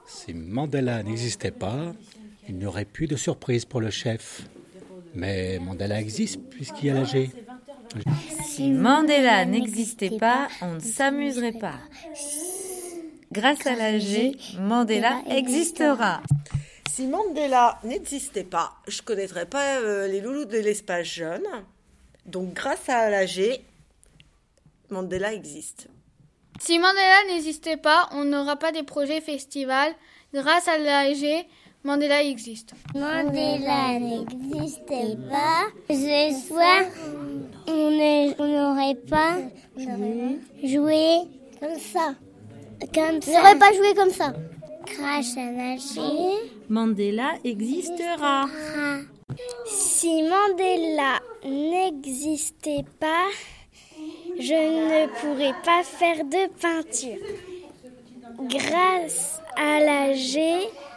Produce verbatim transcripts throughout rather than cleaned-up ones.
Si Mandela n'existait pas, il n'y aurait plus de surprise pour le chef. Mais Mandela existe puisqu'il y a l'A G. Si Mandela n'existait pas, on ne s'amuserait pas. Grâce à l'A G, Mandela existera. Si Mandela n'existait pas, je ne connaîtrais pas euh, les loulous de l'espace jeune. Donc grâce à l'A G, Mandela existe. Si Mandela n'existait pas, on n'aura pas des projets festivals. Grâce à l'A G, Mandela existe. Mandela n'existait pas, ce soir, on n'aurait pas joué comme ça. Comme ça. On n'aurait pas joué comme ça. Grâce à l'A G, Mandela existera. Si Mandela n'existait pas, je ne pourrais pas faire de peinture. Grâce à l'A G,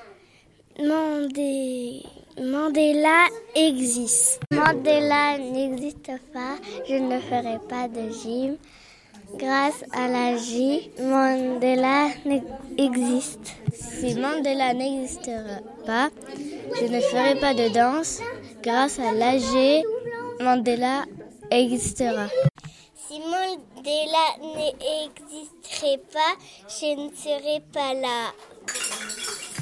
Mandé... Mandela existe. Mandela n'existe pas, je ne ferai pas de gym. Grâce à l'A G, Mandela existe. Si Mandela n'existera pas, je ne ferai pas de danse. Grâce à l'A G, Mandela existera. Si Mandela n'existerait pas, je ne serais pas là.